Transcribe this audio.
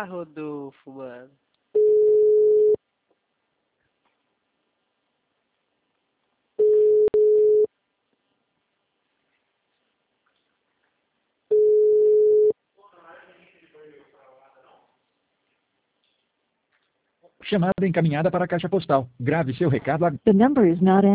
Rodolfo, mano. Chamada encaminhada para a caixa postal. Grave seu recado. The number is not